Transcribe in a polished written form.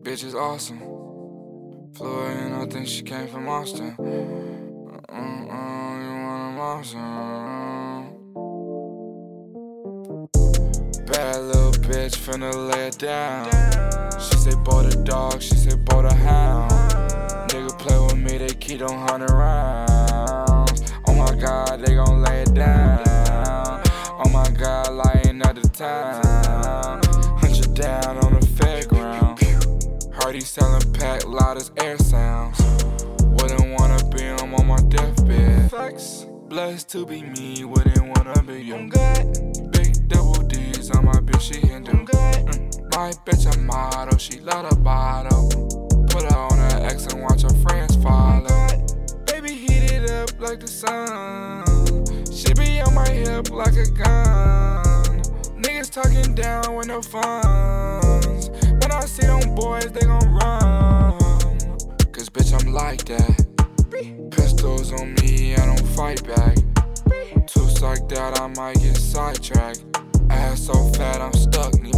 Bitch is awesome. Flew in, I think she came from Austin. You want a monster? Bad little bitch, finna lay it down. She say bought a dog, she say bought a hound. Nigga play with me, they keep on 100 rounds. Oh my God, they gon' lay it down. Oh my God, lying at the town. Hunt you down on the fairground. Heard he sellin' pack loud as air sounds. Wouldn't wanna be him on my deathbed. Flex, blessed to be me, wouldn't wanna be you. Big double D's on my bitch, she Hindu. My bitch a model, she love the bottle. Put her on her ex and watch her friends follow. Baby heat it up like the sun. She be on my hip like a gun. Niggas talking down with no funds. When I see them boys, they gon' run. Cause bitch, I'm like that. Pistols on me, I don't fight back. Too psyched that I might get sidetracked. Ass so fat, I'm stuck.